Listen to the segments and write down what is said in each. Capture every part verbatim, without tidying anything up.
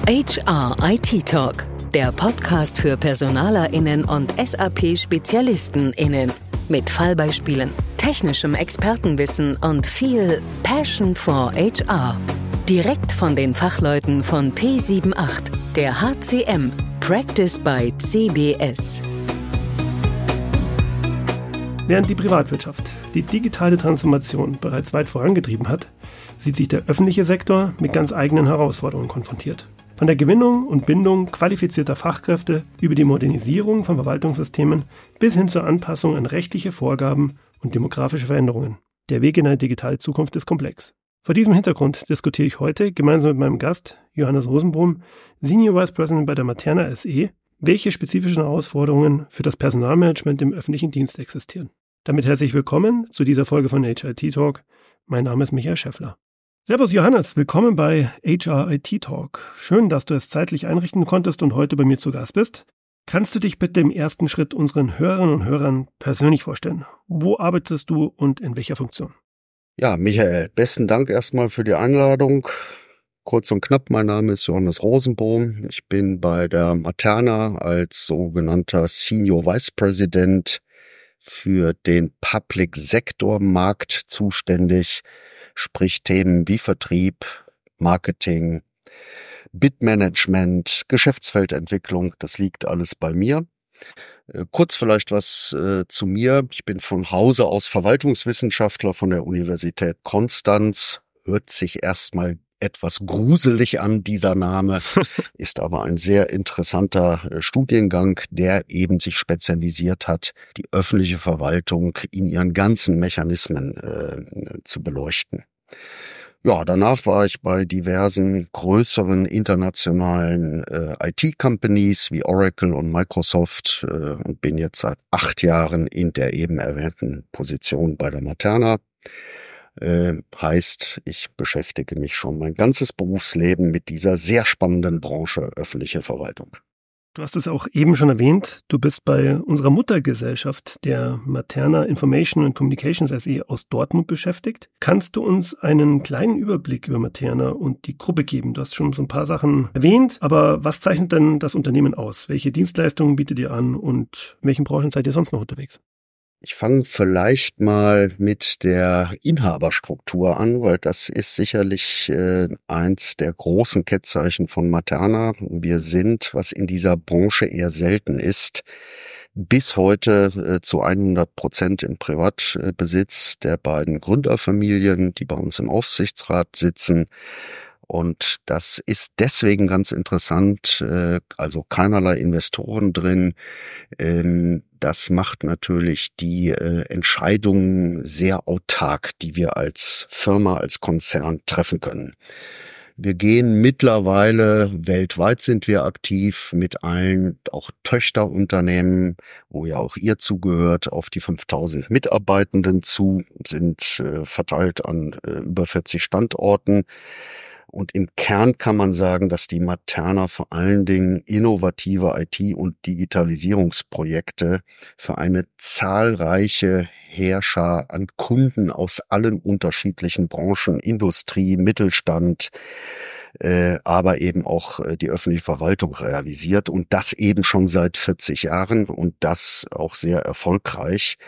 H R I T Talk, der Podcast für PersonalerInnen und S A P-SpezialistenInnen mit Fallbeispielen, technischem Expertenwissen und viel Passion for H R. Direkt von den Fachleuten von P acht, der H C M, Practice by C B S. Während die Privatwirtschaft die digitale Transformation bereits weit vorangetrieben hat, sieht sich der öffentliche Sektor mit ganz eigenen Herausforderungen konfrontiert. Von der Gewinnung und Bindung qualifizierter Fachkräfte über die Modernisierung von Verwaltungssystemen bis hin zur Anpassung an rechtliche Vorgaben und demografische Veränderungen. Der Weg in eine digitale Zukunft ist komplex. Vor diesem Hintergrund diskutiere ich heute gemeinsam mit meinem Gast Johannes Rosenbrom, Senior Vice President bei der Materna S E, welche spezifischen Herausforderungen für das Personalmanagement im öffentlichen Dienst existieren. Damit herzlich willkommen zu dieser Folge von H R I T Talk. Mein Name ist Michael Schäffler. Servus Johannes, willkommen bei H R I T Talk. Schön, dass du es zeitlich einrichten konntest und heute bei mir zu Gast bist. Kannst du dich bitte im ersten Schritt unseren Hörerinnen und Hörern persönlich vorstellen? Wo arbeitest du und in welcher Funktion? Ja, Michael, besten Dank erstmal für die Einladung. Kurz und knapp, mein Name ist Johannes Rosenbrom. Ich bin bei der Materna als sogenannter Senior Vice President für den Public Sector Markt zuständig, sprich Themen wie Vertrieb, Marketing, Bid-Management, Geschäftsfeldentwicklung, das liegt alles bei mir. Äh, kurz vielleicht was äh, zu mir. Ich bin von Hause aus Verwaltungswissenschaftler von der Universität Konstanz. Hört sich erstmal etwas gruselig an, dieser Name, ist aber ein sehr interessanter äh, Studiengang, der eben sich spezialisiert hat, die öffentliche Verwaltung in ihren ganzen Mechanismen äh, zu beleuchten. Ja, danach war ich bei diversen größeren internationalen äh, I T-Companies wie Oracle und Microsoft äh, und bin jetzt seit acht Jahren in der eben erwähnten Position bei der Materna. Äh, heißt, ich beschäftige mich schon mein ganzes Berufsleben mit dieser sehr spannenden Branche öffentliche Verwaltung. Du hast es auch eben schon erwähnt, du bist bei unserer Muttergesellschaft, der Materna Information and Communications S E aus Dortmund beschäftigt. Kannst du uns einen kleinen Überblick über Materna und die Gruppe geben? Du hast schon so ein paar Sachen erwähnt, aber was zeichnet denn das Unternehmen aus? Welche Dienstleistungen bietet ihr an und in welchen Branchen seid ihr sonst noch unterwegs? Ich fange vielleicht mal mit der Inhaberstruktur an, weil das ist sicherlich äh, eins der großen Kennzeichen von Materna. Wir sind, was in dieser Branche eher selten ist, bis heute äh, zu hundert Prozent in Privatbesitz der beiden Gründerfamilien, die bei uns im Aufsichtsrat sitzen. Und das ist deswegen ganz interessant, äh, also keinerlei Investoren drin. Ähm, das macht natürlich die äh, Entscheidungen sehr autark, die wir als Firma, als Konzern treffen können. Wir gehen mittlerweile, weltweit sind wir aktiv, mit allen auch Töchterunternehmen, wo ja auch ihr zugehört, auf die fünftausend Mitarbeitenden zu, sind äh, verteilt an äh, über vierzig Standorten. Und im Kern kann man sagen, dass die Materna vor allen Dingen innovative I T- und Digitalisierungsprojekte für eine zahlreiche Heerschar an Kunden aus allen unterschiedlichen Branchen, Industrie, Mittelstand, äh, aber eben auch äh, die öffentliche Verwaltung realisiert. Und das eben schon seit vierzig Jahren und das auch sehr erfolgreich.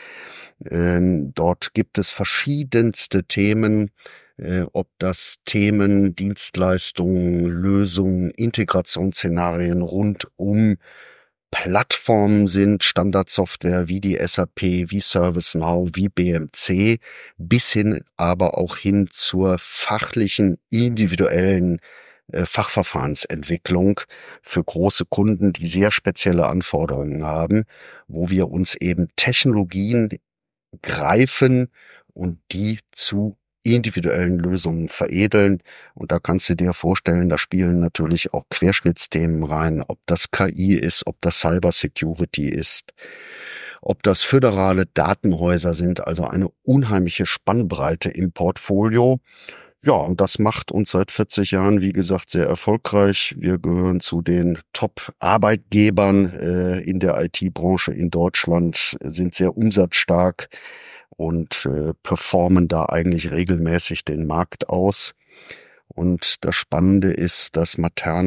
Ähm, dort gibt es verschiedenste Themen, Äh, ob das Themen, Dienstleistungen, Lösungen, Integrationsszenarien rund um Plattformen sind, Standardsoftware wie die S A P, wie ServiceNow, wie B M C, bis hin aber auch hin zur fachlichen, individuellen äh, Fachverfahrensentwicklung für große Kunden, die sehr spezielle Anforderungen haben, wo wir uns eben Technologien greifen und die zu individuellen Lösungen veredeln. Und da kannst du dir vorstellen, da spielen natürlich auch Querschnittsthemen rein, ob das K I ist, ob das Cybersecurity ist, ob das föderale Datenhäuser sind, also eine unheimliche Spannbreite im Portfolio. Ja, und das macht uns seit vierzig Jahren, wie gesagt, sehr erfolgreich. Wir gehören zu den Top-Arbeitgebern äh, in der I T-Branche in Deutschland, sind sehr umsatzstark und äh, performen da eigentlich regelmäßig den Markt aus. Und das Spannende ist, dass Materna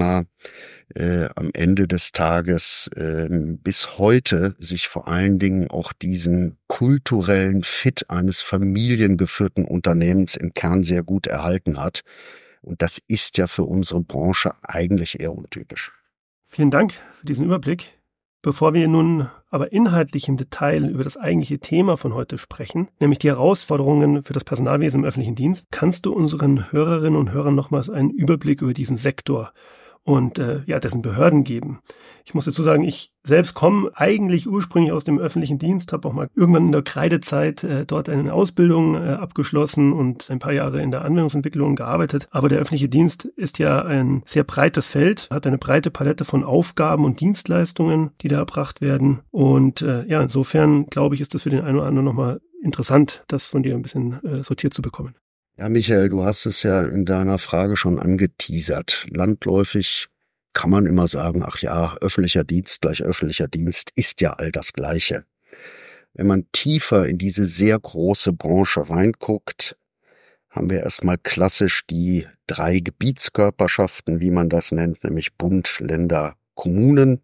äh, am Ende des Tages äh, bis heute sich vor allen Dingen auch diesen kulturellen Fit eines familiengeführten Unternehmens im Kern sehr gut erhalten hat. Und das ist ja für unsere Branche eigentlich eher untypisch. Vielen Dank für diesen Überblick. Bevor wir nun aber inhaltlich im Detail über das eigentliche Thema von heute sprechen, nämlich die Herausforderungen für das Personalwesen im öffentlichen Dienst, kannst du unseren Hörerinnen und Hörern nochmals einen Überblick über diesen Sektor und äh, ja, dessen Behörden geben. Ich muss dazu sagen, ich selbst komme eigentlich ursprünglich aus dem öffentlichen Dienst, habe auch mal irgendwann in der Kreidezeit äh, dort eine Ausbildung äh, abgeschlossen und ein paar Jahre in der Anwendungsentwicklung gearbeitet. Aber der öffentliche Dienst ist ja ein sehr breites Feld, hat eine breite Palette von Aufgaben und Dienstleistungen, die da erbracht werden. Und äh, ja, insofern glaube ich, ist das für den einen oder anderen nochmal interessant, das von dir ein bisschen äh, sortiert zu bekommen. Ja, Michael, du hast es ja in deiner Frage schon angeteasert. Landläufig kann man immer sagen, ach ja, öffentlicher Dienst gleich öffentlicher Dienst ist ja all das Gleiche. Wenn man tiefer in diese sehr große Branche reinguckt, haben wir erstmal klassisch die drei Gebietskörperschaften, wie man das nennt, nämlich Bund, Länder, Kommunen,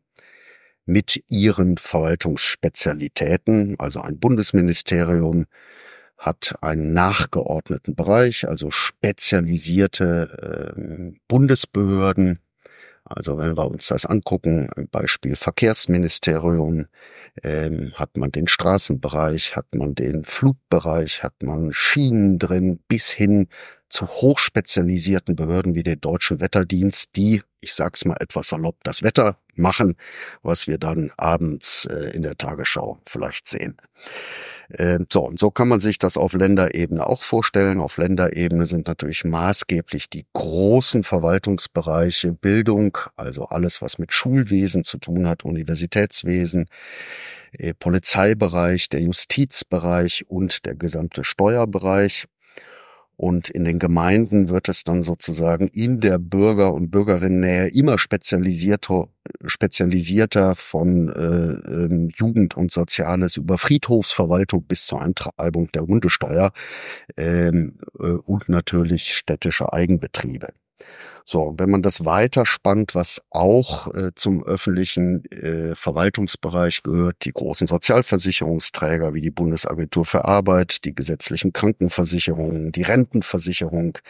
mit ihren Verwaltungsspezialitäten, also ein Bundesministerium, hat einen nachgeordneten Bereich, also spezialisierte äh, Bundesbehörden. Also wenn wir uns das angucken, ein Beispiel Verkehrsministerium, ähm, hat man den Straßenbereich, hat man den Flugbereich, hat man Schienen drin, bis hin zu hochspezialisierten Behörden wie den Deutschen Wetterdienst, die, ich sag's mal etwas salopp, das Wetter machen, was wir dann abends äh, in der Tagesschau vielleicht sehen. Äh, so, und so kann man sich das auf Länderebene auch vorstellen. Auf Länderebene sind natürlich maßgeblich die großen Verwaltungsbereiche Bildung, also alles, was mit Schulwesen zu tun hat, Universitätswesen, äh, Polizeibereich, der Justizbereich und der gesamte Steuerbereich. Und in den Gemeinden wird es dann sozusagen in der Bürger- und Bürgerinnennähe immer spezialisierter, spezialisierter von äh, ähm, Jugend und Soziales über Friedhofsverwaltung bis zur Eintreibung der Hundesteuer ähm, äh, und natürlich städtische Eigenbetriebe. So, wenn man das weiter spannt, was auch äh, zum öffentlichen äh, Verwaltungsbereich gehört, die großen Sozialversicherungsträger wie die Bundesagentur für Arbeit, die gesetzlichen Krankenversicherungen, die Rentenversicherung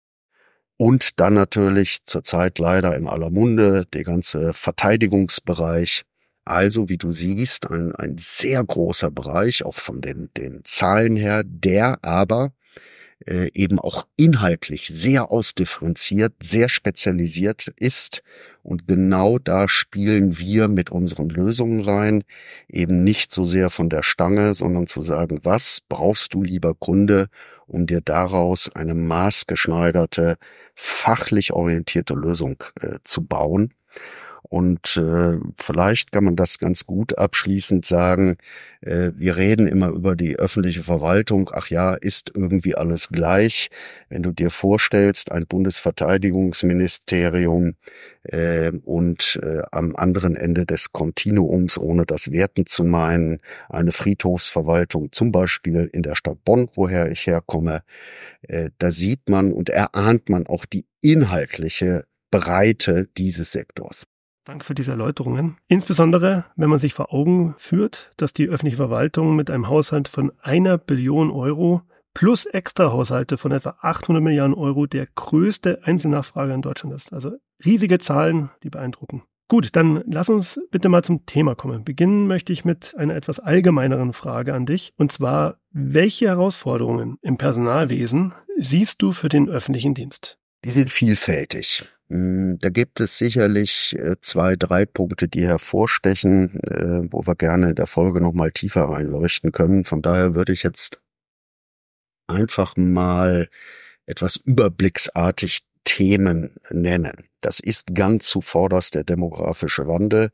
und dann natürlich zurzeit leider in aller Munde der ganze Verteidigungsbereich. Also, wie du siehst, ein, ein sehr großer Bereich, auch von den, den Zahlen her, der aber Äh, eben auch inhaltlich sehr ausdifferenziert, sehr spezialisiert ist. Und genau da spielen wir mit unseren Lösungen rein, eben nicht so sehr von der Stange, sondern zu sagen, was brauchst du, lieber Kunde, um dir daraus eine maßgeschneiderte, fachlich orientierte Lösung äh, zu bauen. Und äh, vielleicht kann man das ganz gut abschließend sagen, äh, wir reden immer über die öffentliche Verwaltung, ach ja, ist irgendwie alles gleich. Wenn du dir vorstellst, ein Bundesverteidigungsministerium äh, und äh, am anderen Ende des Kontinuums, ohne das werten zu meinen, eine Friedhofsverwaltung, zum Beispiel in der Stadt Bonn, woher ich herkomme, äh, da sieht man und erahnt man auch die inhaltliche Breite dieses Sektors. Danke für diese Erläuterungen. Insbesondere, wenn man sich vor Augen führt, dass die öffentliche Verwaltung mit einem Haushalt von einer Billion Euro plus Extrahaushalte von etwa achthundert Milliarden Euro der größte Einzelnachfrager in Deutschland ist. Also riesige Zahlen, die beeindrucken. Gut, dann lass uns bitte mal zum Thema kommen. Beginnen möchte ich mit einer etwas allgemeineren Frage an dich. Und zwar, welche Herausforderungen im Personalwesen siehst du für den öffentlichen Dienst? Die sind vielfältig. Da gibt es sicherlich zwei, drei Punkte, die hervorstechen, wo wir gerne in der Folge nochmal tiefer reinleuchten können. Von daher würde ich jetzt einfach mal etwas überblicksartig Themen nennen. Das ist ganz zuvorderst der demografische Wandel,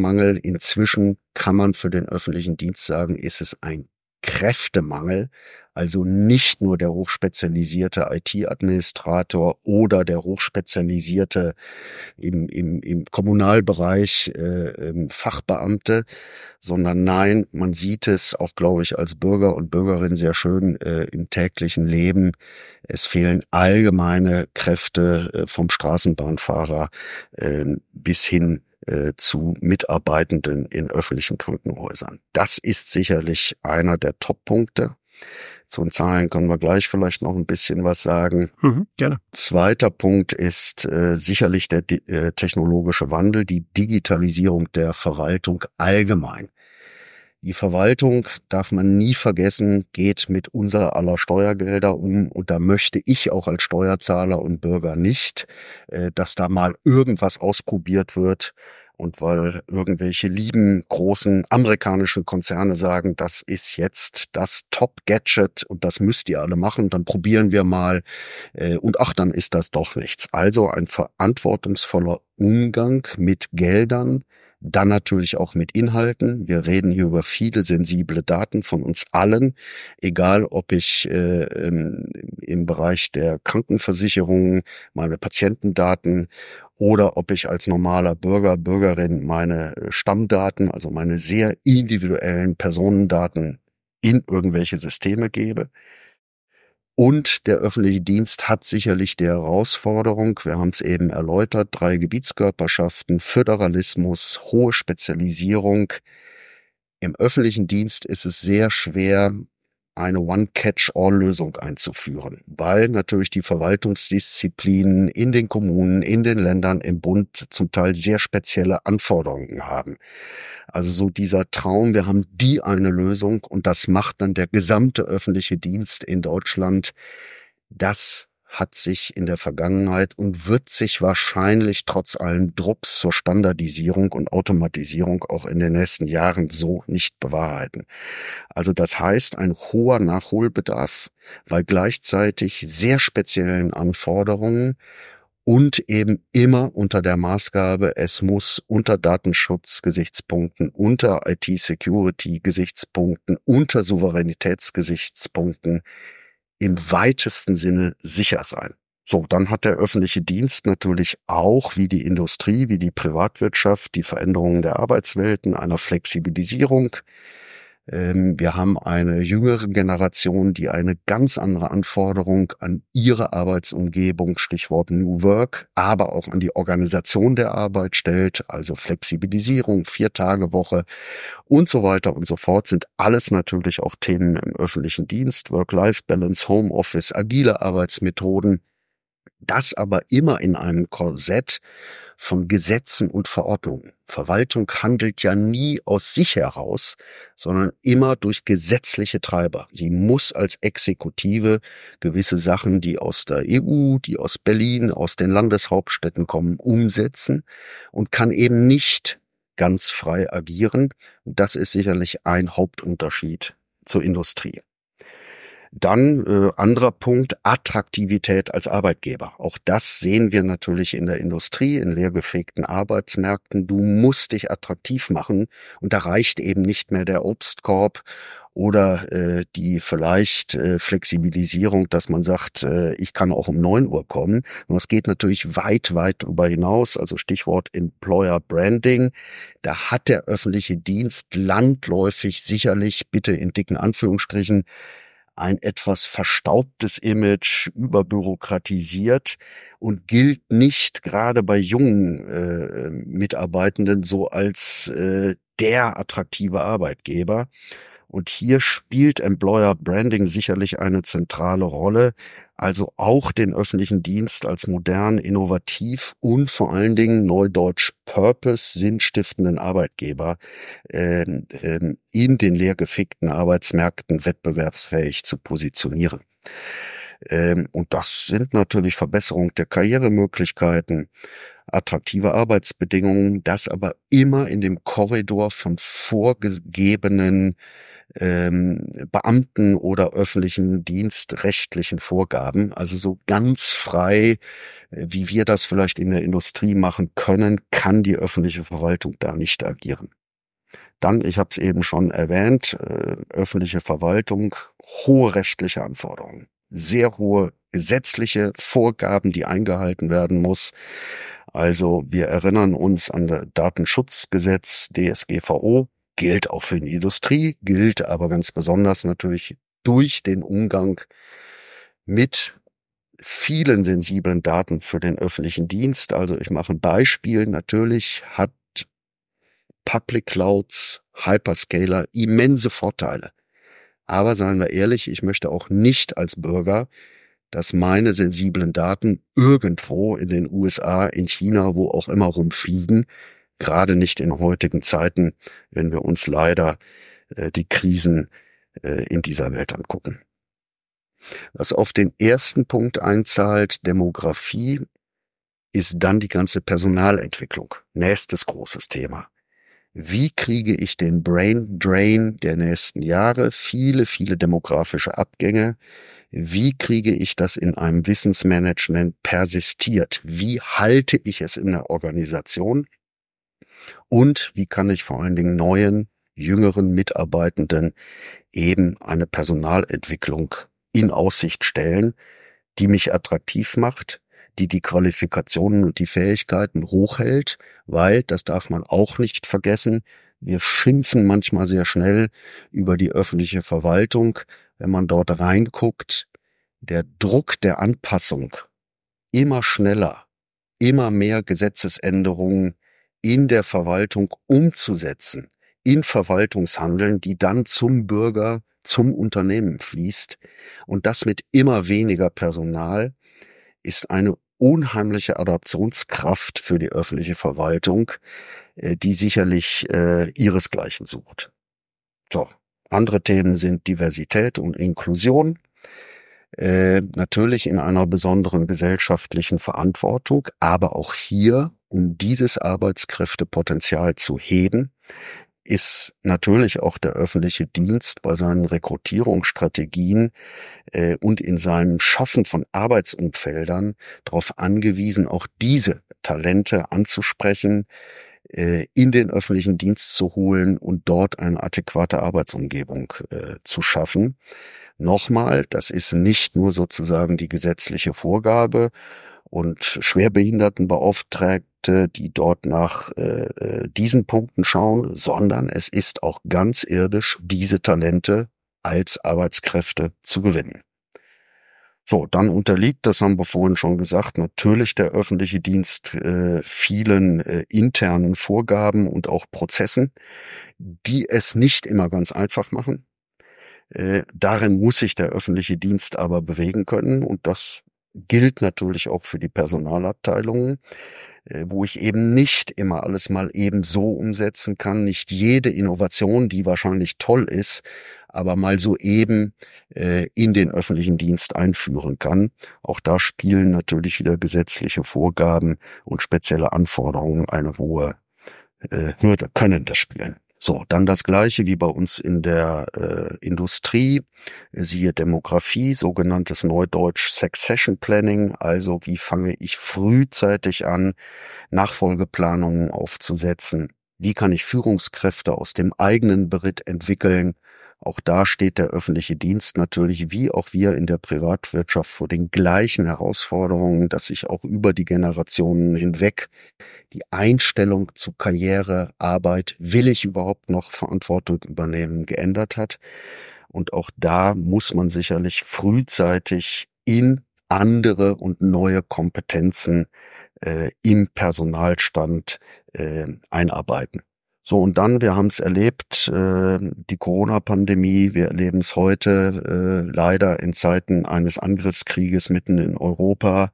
Fachkräftemangel. Inzwischen kann man für den öffentlichen Dienst sagen, ist es ein Kräftemangel. Also nicht nur der hochspezialisierte I T-Administrator oder der hochspezialisierte im, im, im Kommunalbereich äh, Fachbeamte, sondern nein, man sieht es auch, glaube ich, als Bürger und Bürgerin sehr schön äh, im täglichen Leben. Es fehlen allgemeine Kräfte äh, vom Straßenbahnfahrer äh, bis hin äh, zu Mitarbeitenden in öffentlichen Krankenhäusern. Das ist sicherlich einer der Top-Punkte. Zu den Zahlen können wir gleich vielleicht noch ein bisschen was sagen. Mhm, gerne. Zweiter Punkt ist äh, sicherlich der äh, technologische Wandel, die Digitalisierung der Verwaltung allgemein. Die Verwaltung, darf man nie vergessen, geht mit unserer aller Steuergelder um, und da möchte ich auch als Steuerzahler und Bürger nicht, äh, dass da mal irgendwas ausprobiert wird. Und weil irgendwelche lieben, großen amerikanischen Konzerne sagen, das ist jetzt das Top-Gadget und das müsst ihr alle machen, dann probieren wir mal äh, und ach, dann ist das doch nichts. Also ein verantwortungsvoller Umgang mit Geldern, dann natürlich auch mit Inhalten. Wir reden hier über viele sensible Daten von uns allen, egal ob ich äh, im, im Bereich der Krankenversicherung meine Patientendaten oder ob ich als normaler Bürger, Bürgerin meine Stammdaten, also meine sehr individuellen Personendaten in irgendwelche Systeme gebe. Und der öffentliche Dienst hat sicherlich die Herausforderung, wir haben es eben erläutert, drei Gebietskörperschaften, Föderalismus, hohe Spezialisierung. Im öffentlichen Dienst ist es sehr schwer, eine One-Catch-All-Lösung einzuführen, weil natürlich die Verwaltungsdisziplinen in den Kommunen, in den Ländern, im Bund zum Teil sehr spezielle Anforderungen haben. Also so dieser Traum, wir haben die eine Lösung und das macht dann der gesamte öffentliche Dienst in Deutschland, das hat sich in der Vergangenheit und wird sich wahrscheinlich trotz allen Drucks zur Standardisierung und Automatisierung auch in den nächsten Jahren so nicht bewahrheiten. Also das heißt, ein hoher Nachholbedarf bei gleichzeitig sehr speziellen Anforderungen und eben immer unter der Maßgabe, es muss unter Datenschutzgesichtspunkten, unter I T-Security-Gesichtspunkten, unter Souveränitätsgesichtspunkten im weitesten Sinne sicher sein. So, dann hat der öffentliche Dienst natürlich auch, wie die Industrie, wie die Privatwirtschaft, die Veränderungen der Arbeitswelten, einer Flexibilisierung. Ähm, wir haben eine jüngere Generation, die eine ganz andere Anforderung an ihre Arbeitsumgebung, Stichwort New Work, aber auch an die Organisation der Arbeit stellt, also Flexibilisierung, Vier-Tage-Woche und so weiter und so fort, sind alles natürlich auch Themen im öffentlichen Dienst, Work-Life-Balance, Homeoffice, agile Arbeitsmethoden, das aber immer in einem Korsett von Gesetzen und Verordnungen. Verwaltung handelt ja nie aus sich heraus, sondern immer durch gesetzliche Treiber. Sie muss als Exekutive gewisse Sachen, die aus der E U, die aus Berlin, aus den Landeshauptstädten kommen, umsetzen und kann eben nicht ganz frei agieren. Das ist sicherlich ein Hauptunterschied zur Industrie. Dann äh, anderer Punkt, Attraktivität als Arbeitgeber. Auch das sehen wir natürlich in der Industrie, in leergefegten Arbeitsmärkten. Du musst dich attraktiv machen und da reicht eben nicht mehr der Obstkorb oder äh, die vielleicht äh, Flexibilisierung, dass man sagt, äh, ich kann auch um neun Uhr kommen. Und das geht natürlich weit, weit darüber hinaus, also Stichwort Employer Branding. Da hat der öffentliche Dienst landläufig sicherlich, bitte in dicken Anführungsstrichen, ein etwas verstaubtes Image, überbürokratisiert und gilt nicht gerade bei jungen äh, Mitarbeitenden so als äh, der attraktive Arbeitgeber. Und hier spielt Employer Branding sicherlich eine zentrale Rolle, also auch den öffentlichen Dienst als modern, innovativ und vor allen Dingen neudeutsch Purpose, sinnstiftenden Arbeitgeber äh, äh, in den leergefegten Arbeitsmärkten wettbewerbsfähig zu positionieren. Ähm, und das sind natürlich Verbesserung der Karrieremöglichkeiten, attraktive Arbeitsbedingungen, das aber immer in dem Korridor von vorgegebenen ähm, Beamten oder öffentlichen dienstrechtlichen Vorgaben, also so ganz frei, wie wir das vielleicht in der Industrie machen können, kann die öffentliche Verwaltung da nicht agieren. Dann, ich habe es eben schon erwähnt, äh, öffentliche Verwaltung, hohe rechtliche Anforderungen, sehr hohe gesetzliche Vorgaben, die eingehalten werden muss. Also wir erinnern uns an das Datenschutzgesetz D S G V O, gilt auch für die Industrie, gilt aber ganz besonders natürlich durch den Umgang mit vielen sensiblen Daten für den öffentlichen Dienst. Also ich mache ein Beispiel. Natürlich hat Public Clouds, Hyperscaler immense Vorteile. Aber seien wir ehrlich, ich möchte auch nicht als Bürger, dass meine sensiblen Daten irgendwo in den U S A, in China, wo auch immer rumfliegen, gerade nicht in heutigen Zeiten, wenn wir uns leider äh, die Krisen äh, in dieser Welt angucken. Was auf den ersten Punkt einzahlt, Demografie, ist dann die ganze Personalentwicklung. Nächstes großes Thema. Wie kriege ich den Brain Drain der nächsten Jahre? Viele, viele demografische Abgänge. Wie kriege ich das in einem Wissensmanagement persistiert? Wie halte ich es in der Organisation? Und wie kann ich vor allen Dingen neuen, jüngeren Mitarbeitenden eben eine Personalentwicklung in Aussicht stellen, die mich attraktiv macht, die die Qualifikationen und die Fähigkeiten hochhält, weil, das darf man auch nicht vergessen, wir schimpfen manchmal sehr schnell über die öffentliche Verwaltung. Wenn man dort reinguckt, der Druck der Anpassung immer schneller, immer mehr Gesetzesänderungen in der Verwaltung umzusetzen, in Verwaltungshandeln, die dann zum Bürger, zum Unternehmen fließt, und das mit immer weniger Personal, ist eine unheimliche Adaptionskraft für die öffentliche Verwaltung, die sicherlich äh, ihresgleichen sucht. So, andere Themen sind Diversität und Inklusion, äh, natürlich in einer besonderen gesellschaftlichen Verantwortung, aber auch hier, um dieses Arbeitskräftepotenzial zu heben, ist natürlich auch der öffentliche Dienst bei seinen Rekrutierungsstrategien äh, und in seinem Schaffen von Arbeitsumfeldern darauf angewiesen, auch diese Talente anzusprechen, äh, in den öffentlichen Dienst zu holen und dort eine adäquate Arbeitsumgebung äh, zu schaffen. Nochmal, das ist nicht nur sozusagen die gesetzliche Vorgabe und Schwerbehindertenbeauftragte, die dort nach äh, diesen Punkten schauen, sondern es ist auch ganz irdisch, diese Talente als Arbeitskräfte zu gewinnen. So, dann unterliegt, das haben wir vorhin schon gesagt, natürlich der öffentliche Dienst äh, vielen äh, internen Vorgaben und auch Prozessen, die es nicht immer ganz einfach machen. Äh, darin muss sich der öffentliche Dienst aber bewegen können, und das gilt natürlich auch für die Personalabteilungen, äh, wo ich eben nicht immer alles mal eben so umsetzen kann, nicht jede Innovation, die wahrscheinlich toll ist, aber mal so eben äh, in den öffentlichen Dienst einführen kann. Auch da spielen natürlich wieder gesetzliche Vorgaben und spezielle Anforderungen eine hohe äh, Hürde, können das spielen. So, dann das Gleiche wie bei uns in der äh, Industrie, siehe Demografie, sogenanntes Neudeutsch Succession Planning, also wie fange ich frühzeitig an, Nachfolgeplanungen aufzusetzen, wie kann ich Führungskräfte aus dem eigenen Beritt entwickeln. Auch da steht der öffentliche Dienst natürlich wie auch wir in der Privatwirtschaft vor den gleichen Herausforderungen, dass sich auch über die Generationen hinweg die Einstellung zu Karriere, Arbeit, will ich überhaupt noch Verantwortung übernehmen, geändert hat. Und auch da muss man sicherlich frühzeitig in andere und neue Kompetenzen äh, im Personalstand äh, einarbeiten. So, und dann, wir haben es erlebt, äh, die Corona-Pandemie, wir erleben es heute äh, leider in Zeiten eines Angriffskrieges mitten in Europa,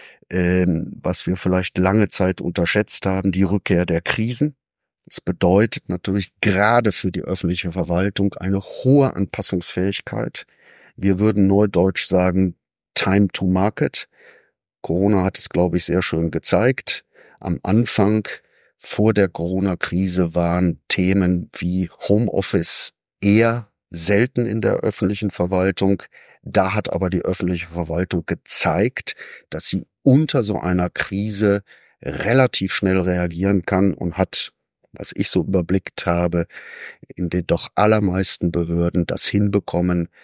äh, was wir vielleicht lange Zeit unterschätzt haben, die Rückkehr der Krisen. Das bedeutet natürlich gerade für die öffentliche Verwaltung eine hohe Anpassungsfähigkeit. Wir würden neudeutsch sagen, Time to Market. Corona hat es, glaube ich, sehr schön gezeigt. Am Anfang vor der Corona-Krise waren Themen wie Homeoffice eher selten in der öffentlichen Verwaltung. Da hat aber die öffentliche Verwaltung gezeigt, dass sie unter so einer Krise relativ schnell reagieren kann und hat, was ich so überblickt habe, in den doch allermeisten Behörden das hinbekommen,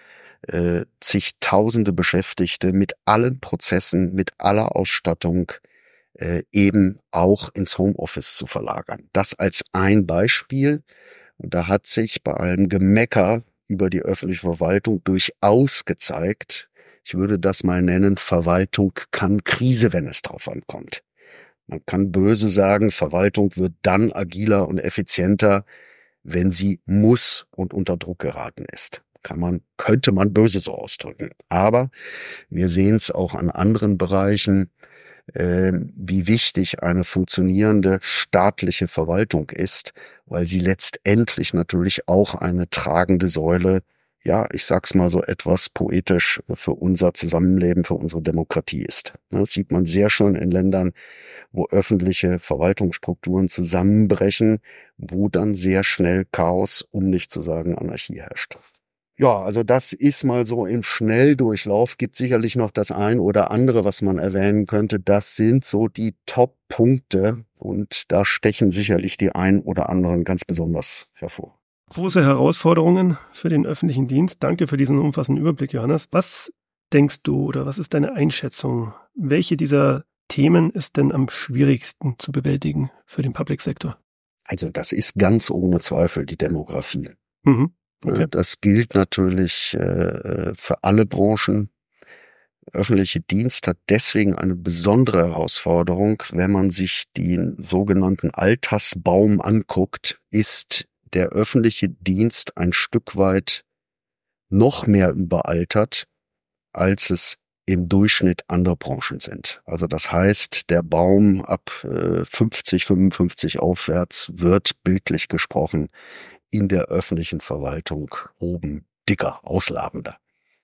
äh, zigtausende Beschäftigte mit allen Prozessen, mit aller Ausstattung äh, eben auch ins Homeoffice zu verlagern. Das als ein Beispiel. Und da hat sich bei allem Gemecker über die öffentliche Verwaltung durchaus gezeigt, ich würde das mal nennen, Verwaltung kann Krise, wenn es drauf ankommt. Man kann böse sagen, Verwaltung wird dann agiler und effizienter, wenn sie muss und unter Druck geraten ist. Kann man, könnte man böse so ausdrücken. Aber wir sehen es auch an anderen Bereichen, äh, wie wichtig eine funktionierende staatliche Verwaltung ist, weil sie letztendlich natürlich auch eine tragende Säule, ja, ich sag's mal so etwas poetisch, für unser Zusammenleben, für unsere Demokratie ist. Das sieht man sehr schön in Ländern, wo öffentliche Verwaltungsstrukturen zusammenbrechen, wo dann sehr schnell Chaos, um nicht zu sagen Anarchie herrscht. Ja, also das ist mal so im Schnelldurchlauf, gibt sicherlich noch das ein oder andere, was man erwähnen könnte. Das sind so die Top-Punkte und da stechen sicherlich die ein oder anderen ganz besonders hervor. Große Herausforderungen für den öffentlichen Dienst. Danke für diesen umfassenden Überblick, Johannes. Was denkst du oder was ist deine Einschätzung? Welche dieser Themen ist denn am schwierigsten zu bewältigen für den Public Sector? Also das ist ganz ohne Zweifel die Demografie. Mhm. Okay. Das gilt natürlich äh, für alle Branchen. Öffentliche Dienst hat deswegen eine besondere Herausforderung. Wenn man sich den sogenannten Altersbaum anguckt, ist der öffentliche Dienst ein Stück weit noch mehr überaltert, als es im Durchschnitt andere Branchen sind. Also das heißt, der Baum ab äh, fünfzig, fünfundfünfzig aufwärts wird bildlich gesprochen in der öffentlichen Verwaltung oben dicker, ausladender.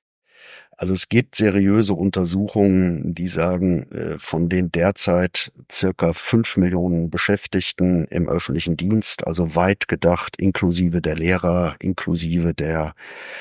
Also es gibt seriöse Untersuchungen, die sagen, von den derzeit circa fünf Millionen Beschäftigten im öffentlichen Dienst, also weit gedacht, inklusive der Lehrer, inklusive der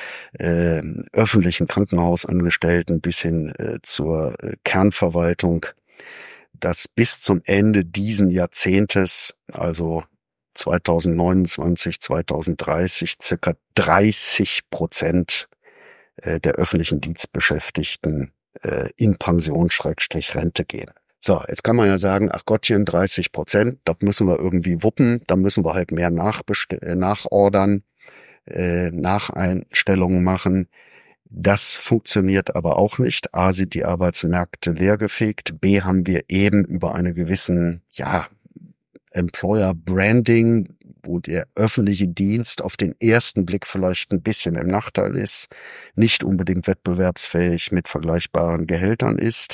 äh, öffentlichen Krankenhausangestellten bis hin äh, zur äh, Kernverwaltung, dass bis zum Ende diesen Jahrzehntes, also zweitausendneunundzwanzig, zweitausenddreißig, circa dreißig Prozent der öffentlichen Dienstbeschäftigten äh, in Pension-Rente gehen. So, jetzt kann man ja sagen, ach Gottchen, dreißig Prozent, das müssen wir irgendwie wuppen, da müssen wir halt mehr nachbestell- nachordern, äh, Nacheinstellungen machen. Das funktioniert aber auch nicht. A, sind die Arbeitsmärkte leergefegt. B, haben wir eben über eine gewissen, ja, Employer Branding, wo der öffentliche Dienst auf den ersten Blick vielleicht ein bisschen im Nachteil ist, nicht unbedingt wettbewerbsfähig mit vergleichbaren Gehältern ist.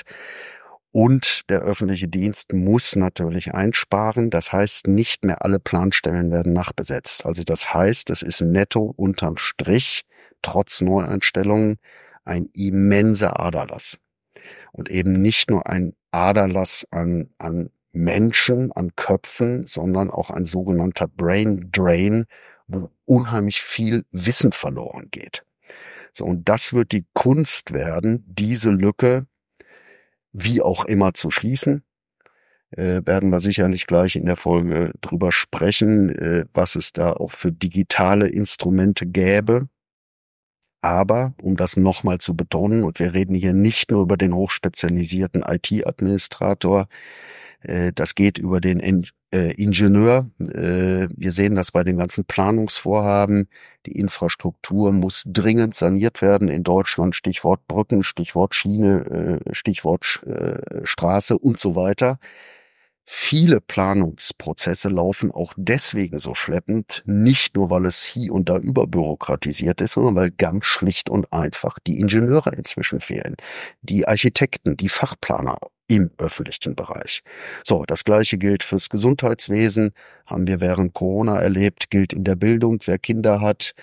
Und der öffentliche Dienst muss natürlich einsparen. Das heißt, nicht mehr alle Planstellen werden nachbesetzt. Also das heißt, es ist netto unterm Strich, trotz Neueinstellungen, ein immenser Aderlass. Und eben nicht nur ein Aderlass an, an Menschen, an Köpfen, sondern auch ein sogenannter Brain Drain, wo unheimlich viel Wissen verloren geht. So, und das wird die Kunst werden, diese Lücke wie auch immer zu schließen. Äh, werden wir sicherlich gleich in der Folge drüber sprechen, äh, was es da auch für digitale Instrumente gäbe. Aber, um das nochmal zu betonen, und wir reden hier nicht nur über den hochspezialisierten I T-Administrator, das geht über den Ingenieur. Wir sehen das bei den ganzen Planungsvorhaben. Die Infrastruktur muss dringend saniert werden in Deutschland. Stichwort Brücken, Stichwort Schiene, Stichwort Straße und so weiter. Viele Planungsprozesse laufen auch deswegen so schleppend, nicht nur, weil es hier und da überbürokratisiert ist, sondern weil ganz schlicht und einfach die Ingenieure inzwischen fehlen, die Architekten, die Fachplaner im öffentlichen Bereich. So, das Gleiche gilt fürs Gesundheitswesen, haben wir während Corona erlebt, gilt in der Bildung, wer Kinder hat,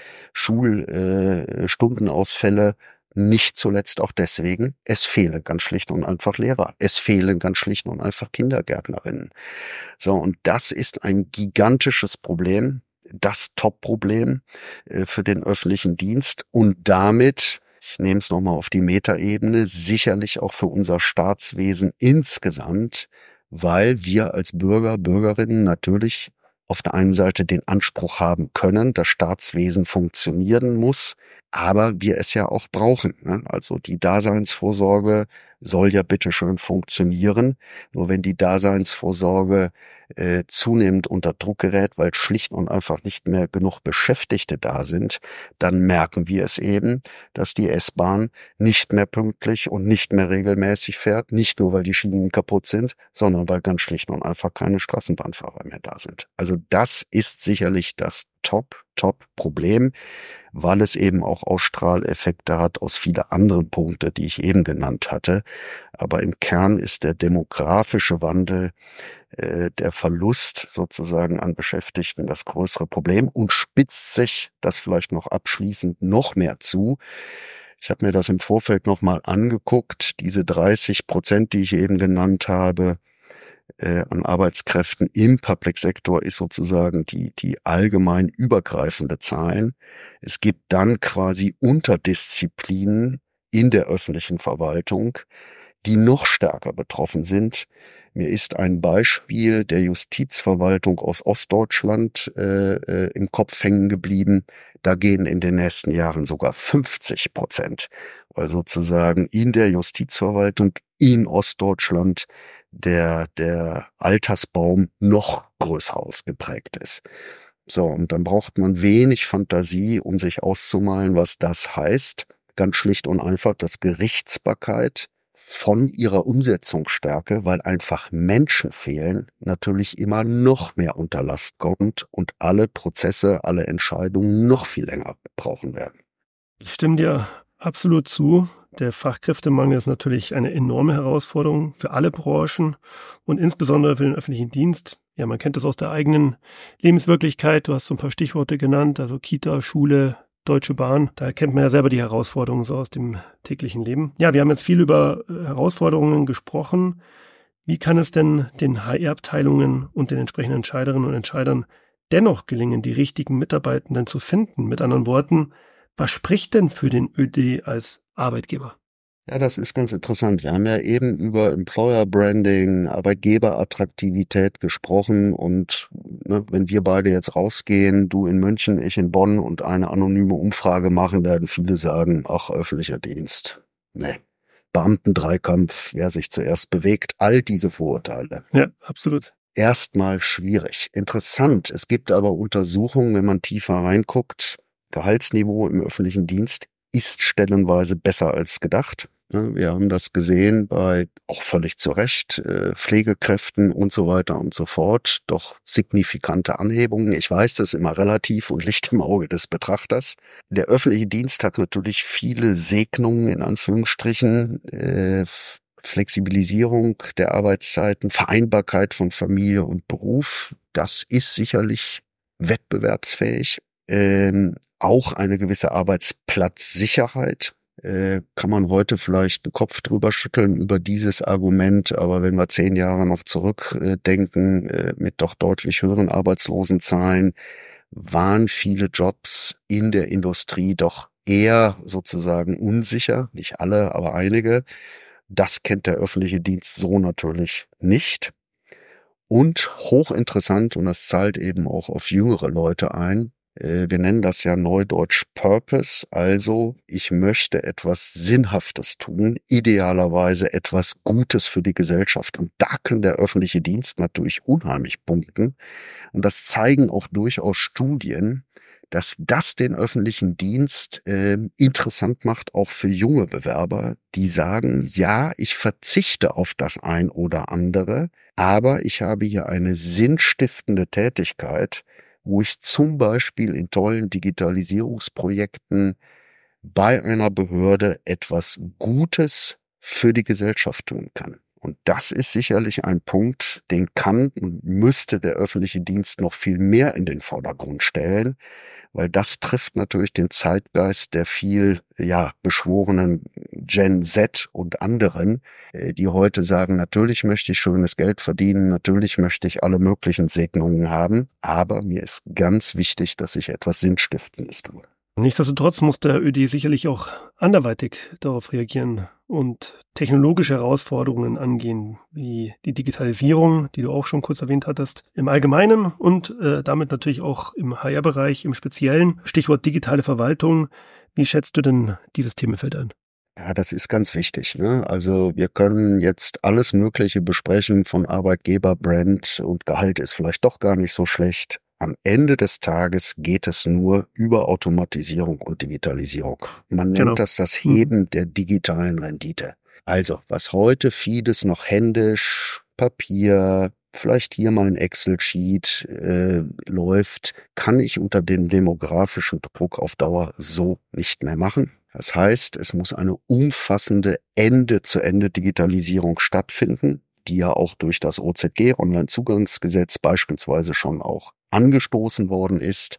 Schulstundenausfälle, äh, nicht zuletzt auch deswegen, es fehlen ganz schlicht und einfach Lehrer. Es fehlen ganz schlicht und einfach Kindergärtnerinnen. So, und das ist ein gigantisches Problem, das Top-Problem äh, für den öffentlichen Dienst und damit, ich nehme es nochmal auf die Metaebene, sicherlich auch für unser Staatswesen insgesamt, weil wir als Bürger, Bürgerinnen natürlich auf der einen Seite den Anspruch haben können, dass Staatswesen funktionieren muss, aber wir es ja auch brauchen. Ne? Also die Daseinsvorsorge soll ja bitteschön funktionieren. Nur wenn die Daseinsvorsorge äh, zunehmend unter Druck gerät, weil schlicht und einfach nicht mehr genug Beschäftigte da sind, dann merken wir es eben, dass die S-Bahn nicht mehr pünktlich und nicht mehr regelmäßig fährt. Nicht nur, weil die Schienen kaputt sind, sondern weil ganz schlicht und einfach keine Straßenbahnfahrer mehr da sind. Also das ist sicherlich das Top, Top-Problem, weil es eben auch Ausstrahleffekte hat aus vielen anderen Punkten, die ich eben genannt hatte. Aber im Kern ist der demografische Wandel, äh, der Verlust sozusagen an Beschäftigten das größere Problem und spitzt sich das vielleicht noch abschließend noch mehr zu. Ich habe mir das im Vorfeld nochmal angeguckt, diese dreißig Prozent, die ich eben genannt habe, Äh, an Arbeitskräften im Public Sektor ist sozusagen die, die allgemein übergreifende Zahlen. Es gibt dann quasi Unterdisziplinen in der öffentlichen Verwaltung, die noch stärker betroffen sind. Mir ist ein Beispiel der Justizverwaltung aus Ostdeutschland äh, äh, im Kopf hängen geblieben. Da gehen in den nächsten Jahren sogar fünfzig Prozent, weil sozusagen in der Justizverwaltung in Ostdeutschland der, der Altersbaum noch größer ausgeprägt ist. So, und dann braucht man wenig Fantasie, um sich auszumalen, was das heißt. Ganz schlicht und einfach, dass Gerichtsbarkeit von ihrer Umsetzungsstärke, weil einfach Menschen fehlen, natürlich immer noch mehr unter Last kommt und alle Prozesse, alle Entscheidungen noch viel länger brauchen werden. Ich stimme dir absolut zu. Der Fachkräftemangel ist natürlich eine enorme Herausforderung für alle Branchen und insbesondere für den öffentlichen Dienst. Ja, man kennt das aus der eigenen Lebenswirklichkeit. Du hast so ein paar Stichworte genannt, also Kita, Schule, Deutsche Bahn. Da kennt man ja selber die Herausforderungen so aus dem täglichen Leben. Ja, wir haben jetzt viel über Herausforderungen gesprochen. Wie kann es denn den H R-Abteilungen und den entsprechenden Entscheiderinnen und Entscheidern dennoch gelingen, die richtigen Mitarbeitenden zu finden? Mit anderen Worten, was spricht denn für den Ö D als Arbeitgeber? Ja, das ist ganz interessant. Wir haben ja eben über Employer Branding, Arbeitgeberattraktivität gesprochen und ne, wenn wir beide jetzt rausgehen, du in München, ich in Bonn und eine anonyme Umfrage machen, werden viele sagen, ach, öffentlicher Dienst. Nee. Beamtendreikampf, wer sich zuerst bewegt, all diese Vorurteile. Ja, absolut. Erstmal schwierig. Interessant. Es gibt aber Untersuchungen, wenn man tiefer reinguckt, Gehaltsniveau im öffentlichen Dienst ist stellenweise besser als gedacht. Wir haben das gesehen bei, auch völlig zu Recht, Pflegekräften und so weiter und so fort. Doch signifikante Anhebungen. Ich weiß, das ist immer relativ und Licht im Auge des Betrachters. Der öffentliche Dienst hat natürlich viele Segnungen, in Anführungsstrichen, äh, Flexibilisierung der Arbeitszeiten, Vereinbarkeit von Familie und Beruf. Das ist sicherlich wettbewerbsfähig. Ähm, auch eine gewisse Arbeitsplatzsicherheit. Äh, kann man heute vielleicht den Kopf drüber schütteln über dieses Argument, aber wenn wir zehn Jahre noch zurückdenken, äh, mit doch deutlich höheren Arbeitslosenzahlen, waren viele Jobs in der Industrie doch eher sozusagen unsicher. Nicht alle, aber einige. Das kennt der öffentliche Dienst so natürlich nicht. Und hochinteressant, und das zahlt eben auch auf jüngere Leute ein, wir nennen das ja neudeutsch Purpose, also ich möchte etwas Sinnhaftes tun, idealerweise etwas Gutes für die Gesellschaft. Und da kann der öffentliche Dienst natürlich unheimlich punkten. Und das zeigen auch durchaus Studien, dass das den öffentlichen Dienst äh, interessant macht, auch für junge Bewerber, die sagen, ja, ich verzichte auf das ein oder andere, aber ich habe hier eine sinnstiftende Tätigkeit, wo ich zum Beispiel in tollen Digitalisierungsprojekten bei einer Behörde etwas Gutes für die Gesellschaft tun kann. Und das ist sicherlich ein Punkt, den kann und müsste der öffentliche Dienst noch viel mehr in den Vordergrund stellen, weil das trifft natürlich den Zeitgeist der viel, ja, beschworenen Gen Z und anderen, die heute sagen, natürlich möchte ich schönes Geld verdienen, natürlich möchte ich alle möglichen Segnungen haben, aber mir ist ganz wichtig, dass ich etwas Sinnstiftendes tue. Nichtsdestotrotz muss der Ö D sicherlich auch anderweitig darauf reagieren und technologische Herausforderungen angehen, wie die Digitalisierung, die du auch schon kurz erwähnt hattest, im Allgemeinen und äh, damit natürlich auch im H R-Bereich im Speziellen. Stichwort digitale Verwaltung. Wie schätzt du denn dieses Themenfeld ein? Ja, das ist ganz wichtig, ne? Also wir können jetzt alles Mögliche besprechen von Arbeitgeberbrand und Gehalt ist vielleicht doch gar nicht so schlecht. Am Ende des Tages geht es nur über Automatisierung und Digitalisierung. Man nennt Genau. das das Heben der digitalen Rendite. Also, was heute vieles noch händisch, Papier, vielleicht hier mal ein Excel-Sheet äh, läuft, kann ich unter dem demografischen Druck auf Dauer so nicht mehr machen. Das heißt, es muss eine umfassende Ende-zu-Ende-Digitalisierung stattfinden, die ja auch durch das O Z G, Onlinezugangsgesetz beispielsweise schon auch angestoßen worden ist.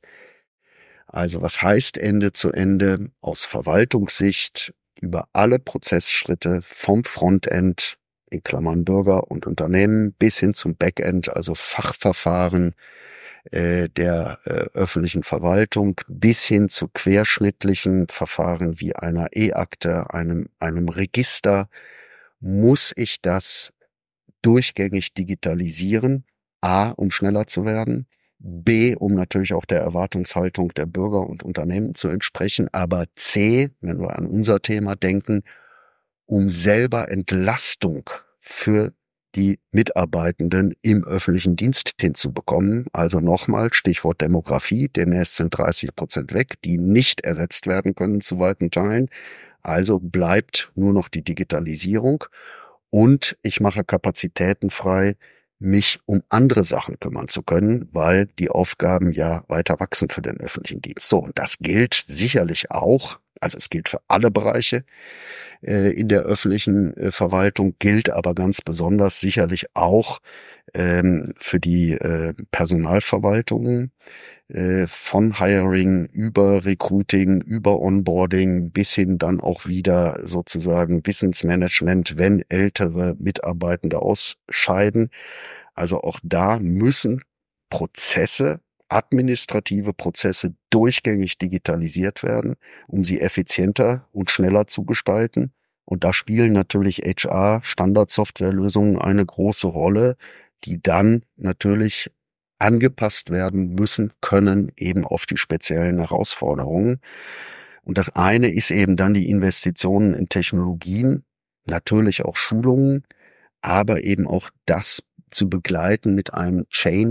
Also was heißt Ende zu Ende? Aus Verwaltungssicht über alle Prozessschritte vom Frontend, in Klammern Bürger und Unternehmen, bis hin zum Backend, also Fachverfahren äh, der äh, öffentlichen Verwaltung, bis hin zu querschnittlichen Verfahren wie einer E-Akte, einem, einem Register, muss ich das durchgängig digitalisieren. A, um schneller zu werden. B, um natürlich auch der Erwartungshaltung der Bürger und Unternehmen zu entsprechen. Aber C, wenn wir an unser Thema denken, um selber Entlastung für die Mitarbeitenden im öffentlichen Dienst hinzubekommen. Also nochmal, Stichwort Demografie, demnächst sind dreißig Prozent weg, die nicht ersetzt werden können zu weiten Teilen. Also bleibt nur noch die Digitalisierung. Und ich mache Kapazitäten frei, mich um andere Sachen kümmern zu können, weil die Aufgaben ja weiter wachsen für den öffentlichen Dienst. So, und das gilt sicherlich auch, also es gilt für alle Bereiche äh, in der öffentlichen äh, Verwaltung, gilt aber ganz besonders sicherlich auch ähm, für die äh, Personalverwaltungen, äh, von Hiring über Recruiting, über Onboarding bis hin dann auch wieder sozusagen Wissensmanagement, wenn ältere Mitarbeitende ausscheiden. Also auch da müssen Prozesse, administrative Prozesse durchgängig digitalisiert werden, um sie effizienter und schneller zu gestalten. Und da spielen natürlich H R-Standardsoftwarelösungen eine große Rolle, die dann natürlich angepasst werden müssen, können eben auf die speziellen Herausforderungen. Und das eine ist eben dann die Investitionen in Technologien, natürlich auch Schulungen, aber eben auch das zu begleiten mit einem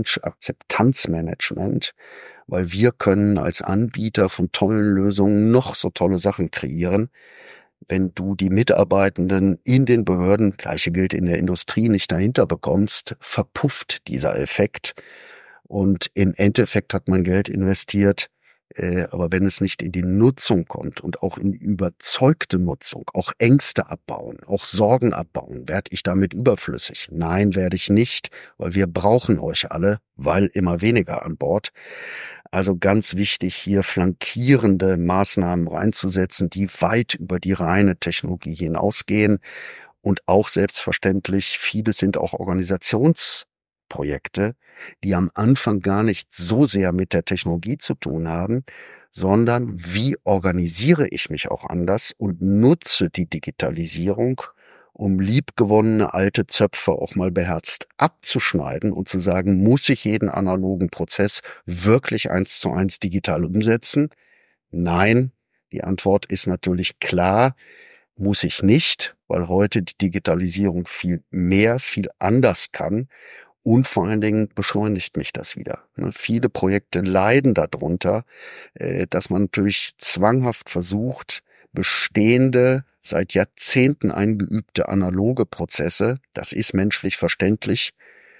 Change-Akzeptanzmanagement, weil wir können als Anbieter von tollen Lösungen noch so tolle Sachen kreieren. Wenn du die Mitarbeitenden in den Behörden, gleiche gilt in der Industrie, nicht dahinter bekommst, verpufft dieser Effekt. Und im Endeffekt hat man Geld investiert, äh, aber wenn es nicht in die Nutzung kommt und auch in überzeugte Nutzung, auch Ängste abbauen, auch Sorgen abbauen, werde ich damit überflüssig? Nein, werde ich nicht, weil wir brauchen euch alle, weil immer weniger an Bord. Also ganz wichtig, hier flankierende Maßnahmen reinzusetzen, die weit über die reine Technologie hinausgehen. Und auch selbstverständlich, viele sind auch Organisationsprojekte, die am Anfang gar nicht so sehr mit der Technologie zu tun haben, sondern wie organisiere ich mich auch anders und nutze die Digitalisierung, um liebgewonnene alte Zöpfe auch mal beherzt abzuschneiden und zu sagen, muss ich jeden analogen Prozess wirklich eins zu eins digital umsetzen? Nein, die Antwort ist natürlich klar, muss ich nicht, weil heute die Digitalisierung viel mehr, viel anders kann. Und vor allen Dingen beschleunigt mich das wieder. Viele Projekte leiden darunter, dass man natürlich zwanghaft versucht, bestehende, seit Jahrzehnten eingeübte analoge Prozesse, das ist menschlich verständlich,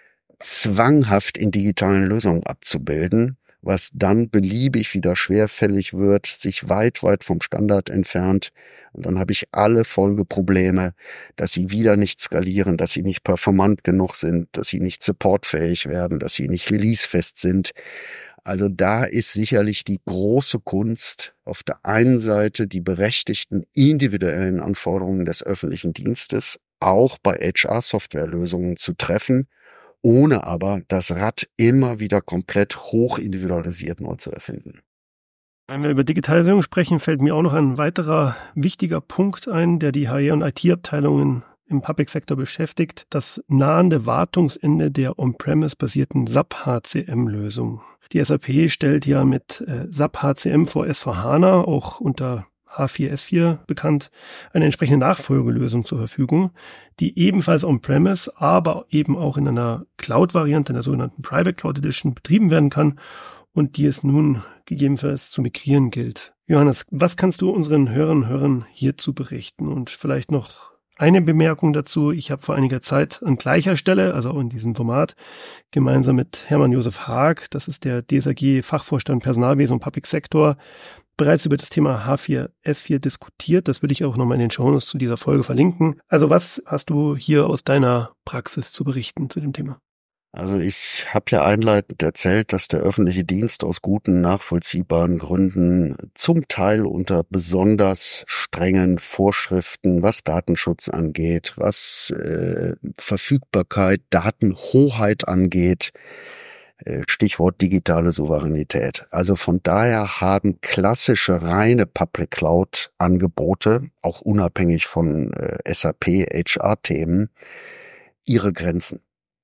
zwanghaft in digitalen Lösungen abzubilden, was dann beliebig wieder schwerfällig wird, sich weit, weit vom Standard entfernt. Und dann habe ich alle Folgeprobleme, dass sie wieder nicht skalieren, dass sie nicht performant genug sind, dass sie nicht supportfähig werden, dass sie nicht releasefest sind. Also da ist sicherlich die große Kunst, auf der einen Seite die berechtigten individuellen Anforderungen des öffentlichen Dienstes auch bei H R-Softwarelösungen zu treffen, ohne aber das Rad immer wieder komplett hoch individualisiert neu zu erfinden. Wenn wir über Digitalisierung sprechen, fällt mir auch noch ein weiterer wichtiger Punkt ein, der die H R und I T-Abteilungen im Public-Sektor beschäftigt, das nahende Wartungsende der On-Premise-basierten S A P-H C M-Lösung. Die S A P stellt ja mit äh, S A P-H C M vor S vier HANA, auch unter H vier S vier bekannt, eine entsprechende Nachfolgelösung zur Verfügung, die ebenfalls On-Premise, aber eben auch in einer Cloud-Variante, in der sogenannten Private Cloud Edition, betrieben werden kann und die es nun gegebenenfalls zu migrieren gilt. Johannes, was kannst du unseren Hörern und Hörern hierzu berichten? Und vielleicht noch eine Bemerkung dazu. Ich habe vor einiger Zeit an gleicher Stelle, also auch in diesem Format, gemeinsam mit Hermann Josef Haag, das ist der D S A G-Fachvorstand Personalwesen und Public Sector, bereits über das Thema H vier S vier diskutiert. Das würde ich auch nochmal in den Shownotes zu dieser Folge verlinken. Also was hast du hier aus deiner Praxis zu berichten zu dem Thema? Also ich habe ja einleitend erzählt, dass der öffentliche Dienst aus guten, nachvollziehbaren Gründen zum Teil unter besonders strengen Vorschriften, was Datenschutz angeht, was äh, Verfügbarkeit, Datenhoheit angeht, äh, Stichwort digitale Souveränität. Also von daher haben klassische reine Public Cloud Angebote, auch unabhängig von äh, S A P, H R-Themen, ihre Grenzen.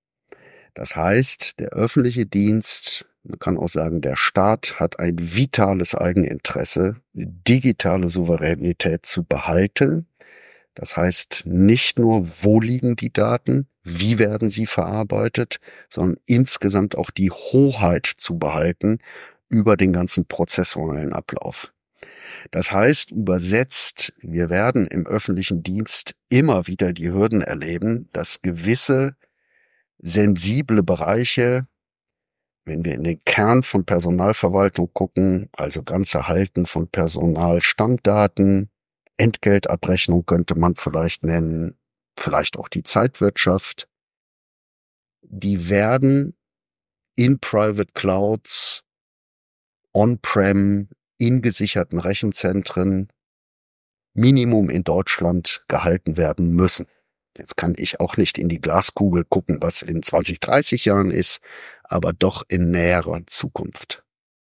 Das heißt, der öffentliche Dienst, man kann auch sagen, der Staat hat ein vitales Eigeninteresse, digitale Souveränität zu behalten. Das heißt nicht nur, wo liegen die Daten, wie werden sie verarbeitet, sondern insgesamt auch die Hoheit zu behalten über den ganzen prozessualen Ablauf. Das heißt, übersetzt, wir werden im öffentlichen Dienst immer wieder die Hürden erleben, dass gewisse sensible Bereiche, wenn wir in den Kern von Personalverwaltung gucken, also ganze Halten von Personalstammdaten, Entgeltabrechnung könnte man vielleicht nennen, vielleicht auch die Zeitwirtschaft, die werden in Private Clouds, on-prem, in gesicherten Rechenzentren, Minimum in Deutschland gehalten werden müssen. Jetzt kann ich auch nicht in die Glaskugel gucken, was in zwanzig, dreißig Jahren ist, aber doch in näherer Zukunft.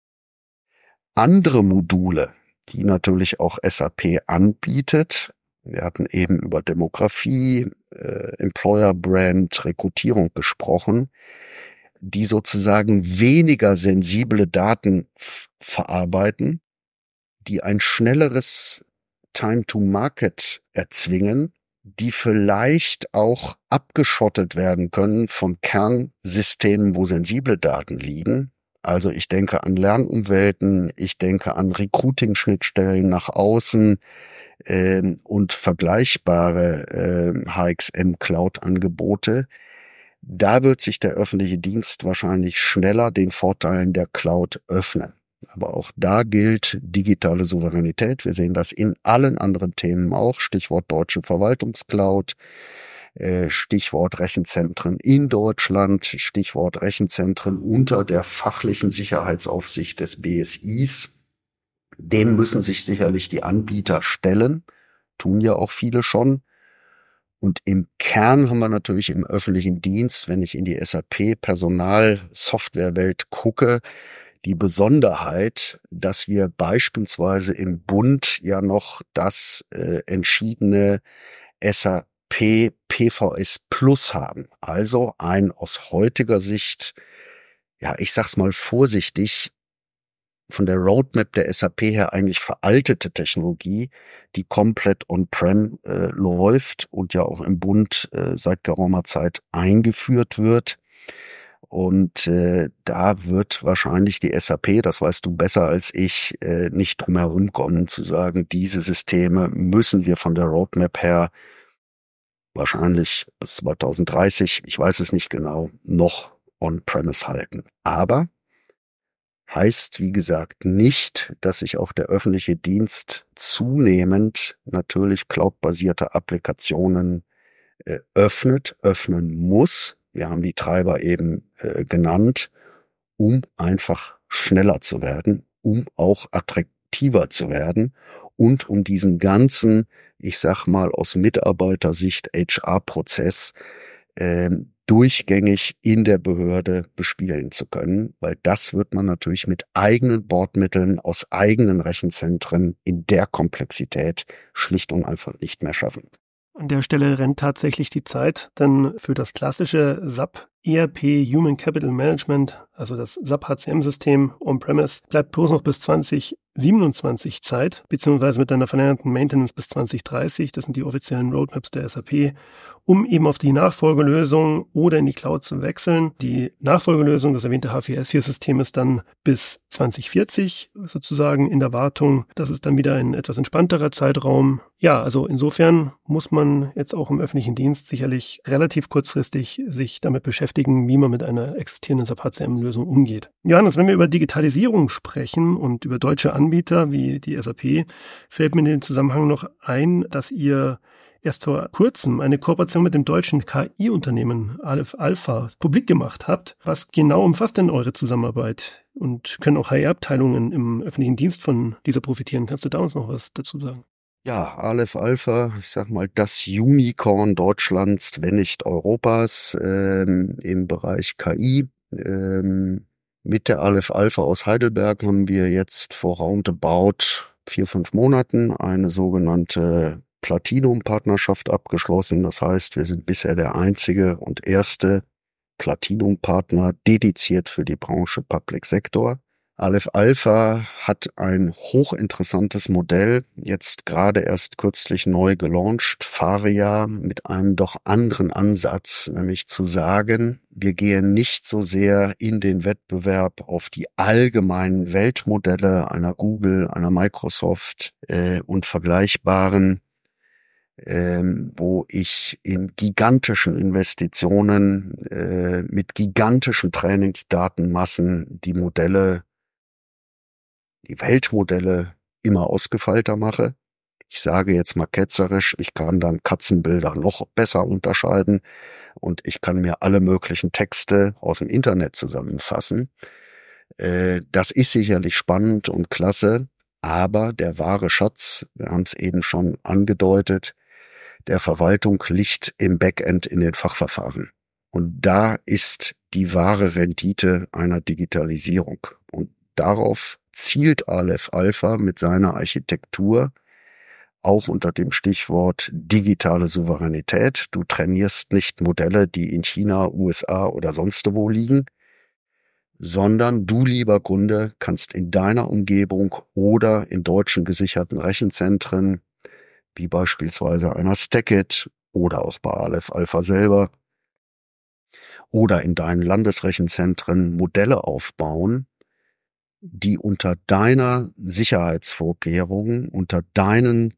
Andere Module, die natürlich auch S A P anbietet, wir hatten eben über Demografie, äh, Employer Brand, Rekrutierung gesprochen, die sozusagen weniger sensible Daten f- verarbeiten, die ein schnelleres Time to Market erzwingen, die vielleicht auch abgeschottet werden können von Kernsystemen, wo sensible Daten liegen. Also ich denke an Lernumwelten, ich denke an Recruiting-Schnittstellen nach außen äh, und vergleichbare äh, H X M-Cloud-Angebote. Da wird sich der öffentliche Dienst wahrscheinlich schneller den Vorteilen der Cloud öffnen. Aber auch da gilt digitale Souveränität. Wir sehen das in allen anderen Themen auch. Stichwort Deutsche Verwaltungscloud, äh, Stichwort Rechenzentren in Deutschland, Stichwort Rechenzentren unter der fachlichen Sicherheitsaufsicht des B S Is. Dem müssen sich sicherlich die Anbieter stellen, tun ja auch viele schon. Und im Kern haben wir natürlich im öffentlichen Dienst, wenn ich in die S A P-Personal-Softwarewelt gucke, die Besonderheit, dass wir beispielsweise im Bund ja noch das äh, entschiedene S A P P V S Plus haben. Also ein aus heutiger Sicht, ja, ich sag's mal vorsichtig, von der Roadmap der S A P her eigentlich veraltete Technologie, die komplett on-prem äh, läuft und ja auch im Bund äh, seit geraumer Zeit eingeführt wird. Und äh, da wird wahrscheinlich die S A P, das weißt du besser als ich, äh, nicht drum herum kommen zu sagen, diese Systeme müssen wir von der Roadmap her wahrscheinlich bis zwanzig dreißig, ich weiß es nicht genau, noch on-premise halten. Aber heißt, wie gesagt, nicht, dass sich auch der öffentliche Dienst zunehmend natürlich cloudbasierte Applikationen äh, öffnet, öffnen muss. Wir haben die Treiber eben äh, genannt, um einfach schneller zu werden, um auch attraktiver zu werden und um diesen ganzen, ich sag mal aus Mitarbeitersicht H R-Prozess äh, durchgängig in der Behörde bespielen zu können, weil das wird man natürlich mit eigenen Bordmitteln aus eigenen Rechenzentren in der Komplexität schlicht und einfach nicht mehr schaffen. An der Stelle rennt tatsächlich die Zeit, denn für das klassische S A P E R P Human Capital Management, also das S A P H C M-System on-premise, bleibt bloß noch bis zwanzig siebenundzwanzig Zeit, beziehungsweise mit einer verlängerten Maintenance bis zwanzig dreißig, das sind die offiziellen Roadmaps der S A P, um eben auf die Nachfolgelösung oder in die Cloud zu wechseln. Die Nachfolgelösung, das erwähnte H vier S vier-System, ist dann bis zwanzig vierzig sozusagen in der Wartung. Das ist dann wieder ein etwas entspannterer Zeitraum. Ja, also insofern muss man jetzt auch im öffentlichen Dienst sicherlich relativ kurzfristig sich damit beschäftigen, wie man mit einer existierenden S A P H C M-Lösung umgeht. Johannes, wenn wir über Digitalisierung sprechen und über deutsche Anbieter wie die S A P, fällt mir in dem Zusammenhang noch ein, dass ihr erst vor kurzem eine Kooperation mit dem deutschen K I-Unternehmen Aleph Alpha publik gemacht habt. Was genau umfasst denn eure Zusammenarbeit? Und können auch H R-Abteilungen im öffentlichen Dienst von dieser profitieren? Kannst du da uns noch was dazu sagen? Ja, Aleph Alpha, ich sag mal, das Unicorn Deutschlands, wenn nicht Europas, ähm, im Bereich K I. Ähm, mit der Aleph Alpha aus Heidelberg haben wir jetzt vor roundabout vier, fünf Monaten eine sogenannte Platinum-Partnerschaft abgeschlossen. Das heißt, wir sind bisher der einzige und erste Platinum-Partner dediziert für die Branche Public Sector. Aleph Alpha hat ein hochinteressantes Modell, jetzt gerade erst kürzlich neu gelauncht, Faria, mit einem doch anderen Ansatz, nämlich zu sagen, wir gehen nicht so sehr in den Wettbewerb auf die allgemeinen Weltmodelle einer Google, einer Microsoft äh, und vergleichbaren, Ähm, wo ich in gigantischen Investitionen äh, mit gigantischen Trainingsdatenmassen die Modelle, die Weltmodelle immer ausgefeilter mache. Ich sage jetzt mal ketzerisch, ich kann dann Katzenbilder noch besser unterscheiden und ich kann mir alle möglichen Texte aus dem Internet zusammenfassen. Äh, das ist sicherlich spannend und klasse, aber der wahre Schatz, wir haben es eben schon angedeutet, der Verwaltung liegt im Backend in den Fachverfahren. Und da ist die wahre Rendite einer Digitalisierung. Und darauf zielt Aleph Alpha mit seiner Architektur, auch unter dem Stichwort digitale Souveränität. Du trainierst nicht Modelle, die in China, U S A oder sonst wo liegen, sondern du, lieber Kunde, kannst in deiner Umgebung oder in deutschen gesicherten Rechenzentren wie beispielsweise einer Stackit oder auch bei Aleph Alpha selber oder in deinen Landesrechenzentren Modelle aufbauen, die unter deiner Sicherheitsvorkehrungen, unter deinen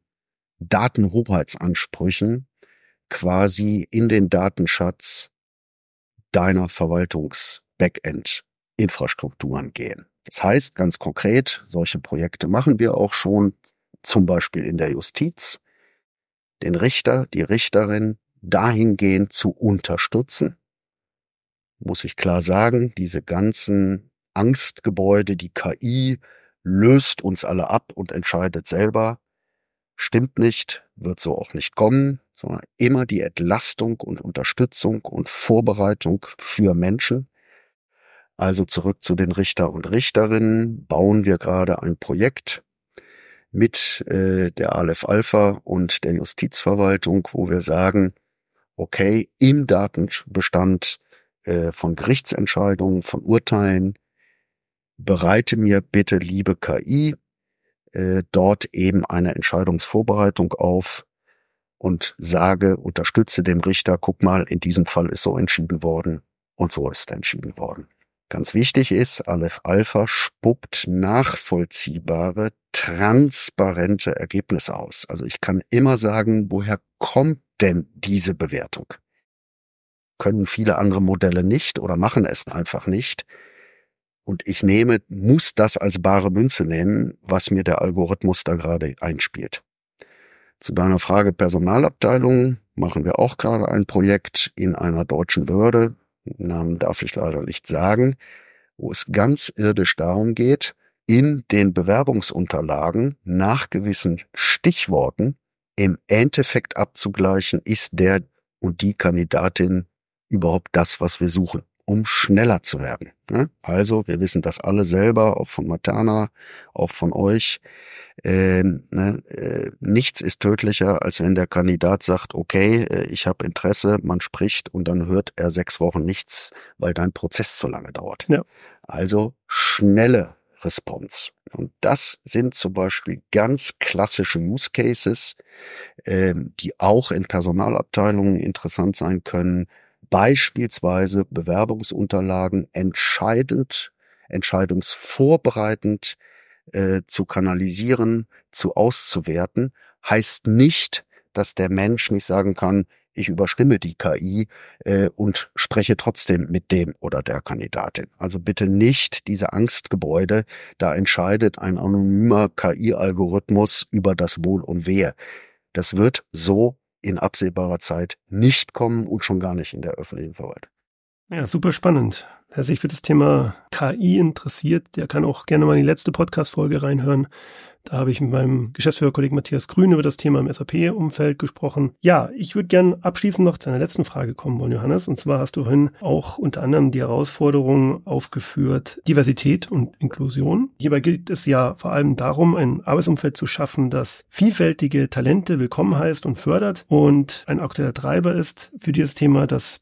Datenhoheitsansprüchen quasi in den Datenschatz deiner Verwaltungs-Backend-Infrastrukturen gehen. Das heißt ganz konkret, solche Projekte machen wir auch schon, zum Beispiel in der Justiz, den Richter, die Richterin dahingehend zu unterstützen, muss ich klar sagen, diese ganzen Angstgebäude, die K I löst uns alle ab und entscheidet selber, stimmt nicht, wird so auch nicht kommen, sondern immer die Entlastung und Unterstützung und Vorbereitung für Menschen. Also zurück zu den Richter und Richterinnen, bauen wir gerade ein Projekt mit äh, der Aleph Alpha und der Justizverwaltung, wo wir sagen, okay, im Datenbestand äh, von Gerichtsentscheidungen, von Urteilen, bereite mir bitte, liebe K I, äh, dort eben eine Entscheidungsvorbereitung auf und sage, unterstütze dem Richter, guck mal, in diesem Fall ist so entschieden worden und so ist entschieden worden. Ganz wichtig ist, Aleph Alpha spuckt nachvollziehbare, transparente Ergebnisse aus. Also ich kann immer sagen, woher kommt denn diese Bewertung? Können viele andere Modelle nicht oder machen es einfach nicht. Und ich nehme, muss das als bare Münze nehmen, was mir der Algorithmus da gerade einspielt. Zu deiner Frage Personalabteilung machen wir auch gerade ein Projekt in einer deutschen Behörde. Namen darf ich leider nicht sagen, wo es ganz irdisch darum geht, in den Bewerbungsunterlagen nach gewissen Stichworten im Endeffekt abzugleichen, ist der und die Kandidatin überhaupt das, was wir suchen, um schneller zu werden. Also, wir wissen das alle selber, auch von Materna, auch von euch. Äh, ne, äh, nichts ist tödlicher, als wenn der Kandidat sagt, okay, äh, ich habe Interesse, man spricht und dann hört er sechs Wochen nichts, weil dein Prozess zu lange dauert. Ja. Also schnelle Response. Und das sind zum Beispiel ganz klassische Use Cases, äh, die auch in Personalabteilungen interessant sein können. Beispielsweise Bewerbungsunterlagen entscheidend, entscheidungsvorbereitend äh, zu kanalisieren, zu auszuwerten, heißt nicht, dass der Mensch nicht sagen kann, ich überstimme die K I äh, und spreche trotzdem mit dem oder der Kandidatin. Also bitte nicht diese Angstgebäude, da entscheidet ein anonymer K I-Algorithmus über das Wohl und Wehe. Das wird so in absehbarer Zeit nicht kommen und schon gar nicht in der öffentlichen Verwaltung. Ja, super spannend. Wer sich für das Thema K I interessiert, der kann auch gerne mal in die letzte Podcast-Folge reinhören. Da habe ich mit meinem Geschäftsführerkollegen Matthias Grün über das Thema im S A P-Umfeld gesprochen. Ja, ich würde gern abschließend noch zu einer letzten Frage kommen wollen, Johannes. Und zwar hast du vorhin auch unter anderem die Herausforderung aufgeführt, Diversität und Inklusion. Hierbei gilt es ja vor allem darum, ein Arbeitsumfeld zu schaffen, das vielfältige Talente willkommen heißt und fördert. Und ein aktueller Treiber ist für dieses Thema das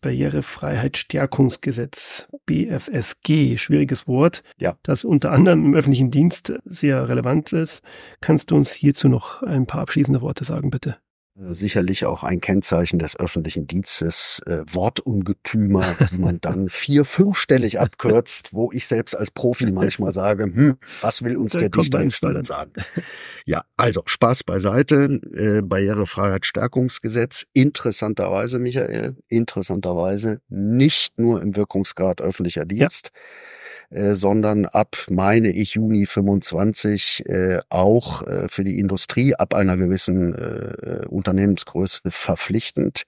Barrierefreiheitsstärkungsgesetz, B F S G, schwieriges Wort, ja, das unter anderem im öffentlichen Dienst sehr relevant ist. Kannst du uns hierzu noch ein paar abschließende Worte sagen, bitte? Sicherlich auch ein Kennzeichen des öffentlichen Dienstes, äh, Wortungetümer, die man dann vier-, fünfstellig abkürzt, wo ich selbst als Profi manchmal sage, hm, was will uns da der Dichter jetzt sagen? Ja, also Spaß beiseite, äh, Barrierefreiheitsstärkungsgesetz, interessanterweise, Michael, interessanterweise nicht nur im Wirkungsgrad öffentlicher Dienst, ja. Äh, sondern ab, meine ich, Juni fünfundzwanzig äh, auch äh, für die Industrie ab einer gewissen äh, Unternehmensgröße verpflichtend.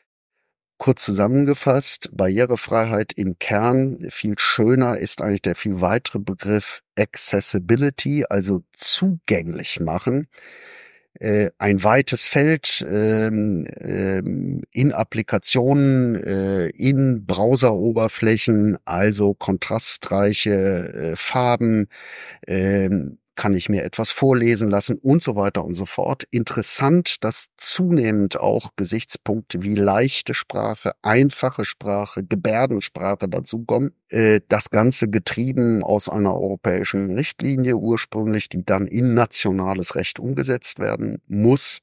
Kurz zusammengefasst, Barrierefreiheit im Kern, viel schöner ist eigentlich der viel weitere Begriff Accessibility, also zugänglich machen. Äh, ein weites Feld ähm, ähm, in Applikationen, äh, in Browseroberflächen, also kontrastreiche äh, Farben, äh, kann ich mir etwas vorlesen lassen und so weiter und so fort. Interessant, dass zunehmend auch Gesichtspunkte wie leichte Sprache, einfache Sprache, Gebärdensprache dazukommen. Äh, das Ganze getrieben aus einer europäischen Richtlinie ursprünglich, die dann in nationales Recht umgesetzt werden muss.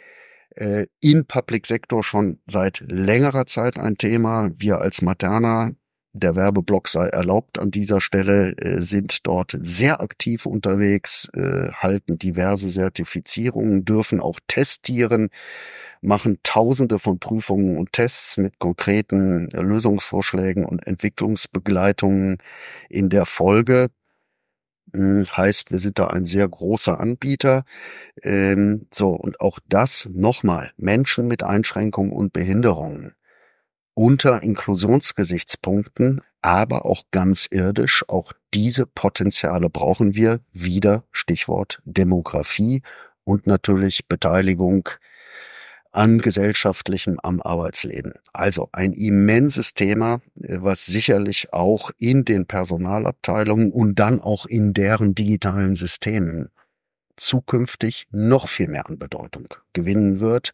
Äh, in Public Sector schon seit längerer Zeit ein Thema. Wir als Materna, der Werbeblock sei erlaubt an dieser Stelle, äh, sind dort sehr aktiv unterwegs, äh, halten diverse Zertifizierungen, dürfen auch testieren, machen Tausende von Prüfungen und Tests mit konkreten äh, Lösungsvorschlägen und Entwicklungsbegleitungen in der Folge. Äh, heißt, wir sind da ein sehr großer Anbieter. Ähm, so, und auch das nochmal, Menschen mit Einschränkungen und Behinderungen unter Inklusionsgesichtspunkten, aber auch ganz irdisch. Auch diese Potenziale brauchen wir. Wieder Stichwort Demografie und natürlich Beteiligung an Gesellschaftlichem am Arbeitsleben. Also ein immenses Thema, was sicherlich auch in den Personalabteilungen und dann auch in deren digitalen Systemen zukünftig noch viel mehr an Bedeutung gewinnen wird.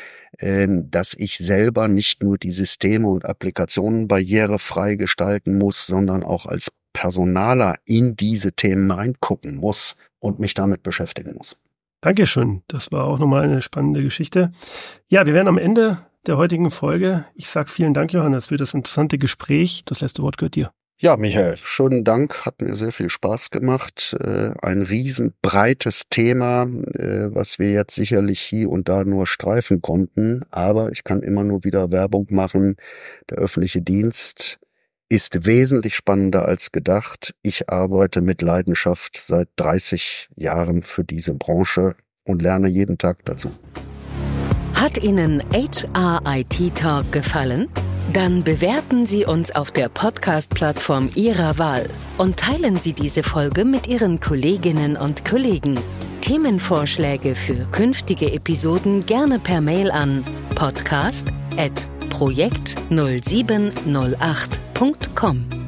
Dass ich selber nicht nur die Systeme und Applikationen barrierefrei gestalten muss, sondern auch als Personaler in diese Themen reingucken muss und mich damit beschäftigen muss. Dankeschön. Das war auch nochmal eine spannende Geschichte. Ja, wir wären am Ende der heutigen Folge. Ich sage vielen Dank, Johannes, für das interessante Gespräch. Das letzte Wort gehört dir. Ja, Michael, schönen Dank, hat mir sehr viel Spaß gemacht. Äh, ein riesenbreites Thema, äh, was wir jetzt sicherlich hier und da nur streifen konnten. Aber ich kann immer nur wieder Werbung machen. Der öffentliche Dienst ist wesentlich spannender als gedacht. Ich arbeite mit Leidenschaft seit dreißig Jahren für diese Branche und lerne jeden Tag dazu. Hat Ihnen H R I T Talk gefallen? Dann bewerten Sie uns auf der Podcast-Plattform Ihrer Wahl und teilen Sie diese Folge mit Ihren Kolleginnen und Kollegen. Themenvorschläge für künftige Episoden gerne per Mail an podcast at projekt null sieben null acht punkt com.